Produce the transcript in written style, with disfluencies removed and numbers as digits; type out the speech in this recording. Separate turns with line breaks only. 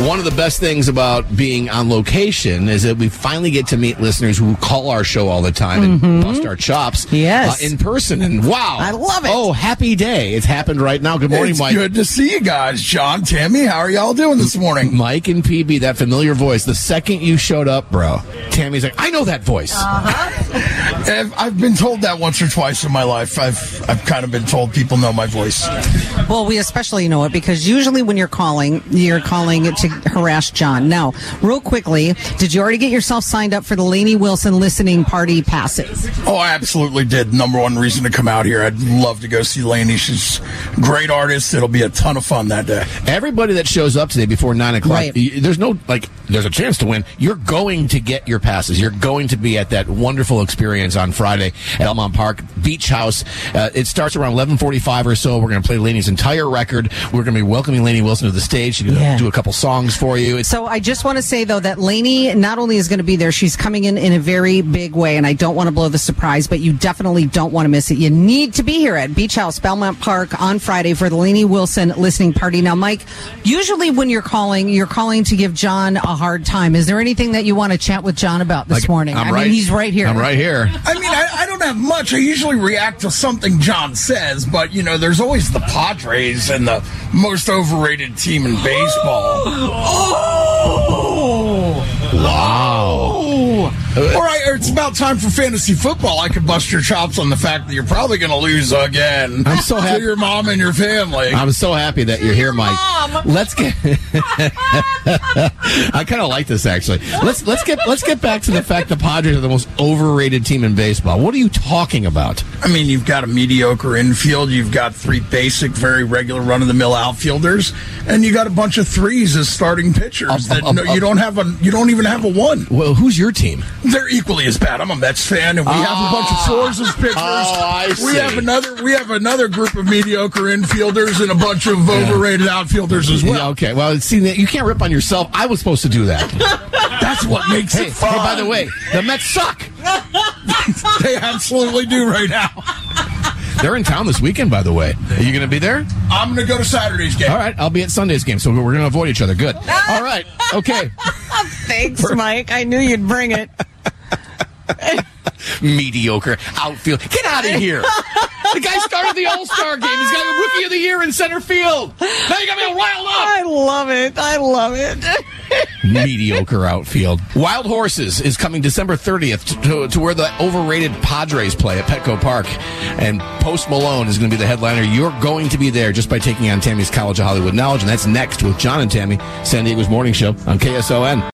One of the best things about being on location is that we finally get to meet listeners who call our show all the time and bust our chops in person. And wow.
I love it.
Oh, happy day. It's happened right now. Good morning, Mike.
Good to see you guys. John, Tammy, how are y'all doing this morning?
Mike and PB, that familiar voice. The second you showed up, bro, Tammy's like, I know that voice.
I've been told that once or twice in my life. I've kind of been told people know my voice.
Well, we especially know it because usually when you're calling it to harass John. Now, real quickly, did you already get yourself signed up for the Lainey Wilson listening party passes?
Oh, I absolutely did. Number one reason to come out here. I'd love to go see Lainey. She's a great artist. It'll be a ton of fun that day.
Everybody that shows up today before 9 o'clock, there's no, there's a chance to win. You're going to get your passes. You're going to be at that wonderful experience on Friday at Elmont Park Beach House. It starts around 11:45 or so. We're going to play Lainey's entire record. We're going to be welcoming Lainey Wilson to the stage. She's going to do a couple songs for you.
So I just want to say, though, that Lainey not only is going to be there, she's coming in a very big way, and I don't want to blow the surprise, but you definitely don't want to miss it. You need to be here at Beach House, Belmont Park on Friday for the Lainey Wilson listening party. Now, Mike, usually when you're calling to give John a hard time. Is there anything that you want to chat with John about this morning? I mean, he's right here.
I'm right here.
I mean, I don't have much. I usually react to something John says, but, there's always the Padres and the most overrated team in baseball.
Wow.
Or it's about time for fantasy football. I could bust your chops on the fact that you're probably going to lose again.
I'm so happy.
To your mom and your family.
I'm so happy that you're here, Mike. Let's get. I kind of like this actually. Let's get back to the fact the Padres are the most overrated team in baseball. What are you talking about?
I mean, you've got a mediocre infield. You've got three basic, very regular run-of-the-mill outfielders, and you got a bunch of threes as starting pitchers. You don't even have a one.
Well, who's your team?
They're equally as bad. I'm a Mets fan, and we have a bunch of fours as pitchers.
I see.
We have another group of mediocre infielders and a bunch of overrated outfielders as well.
Yeah, okay. Well, see, you can't rip on yourself. I was supposed to do that.
That's what makes it fun.
Hey, by the way, the Mets suck.
They absolutely do right now.
They're in town this weekend, by the way. Are you going to be there?
I'm going to go to Saturday's game.
All right, I'll be at Sunday's game, so we're going to avoid each other. Good. All right, okay.
Thanks, Mike. I knew you'd bring it.
Mediocre outfield. Get out of here. The guy started the All-Star game. He's got a Rookie of the Year in center field. Now you got me all riled up.
I love it.
Mediocre outfield. Wild Horses is coming December 30th to where the overrated Padres play at Petco Park. And Post Malone is going to be the headliner. You're going to be there just by taking on Tammy's College of Hollywood Knowledge. And that's next with John and Tammy, San Diego's Morning Show on KSON.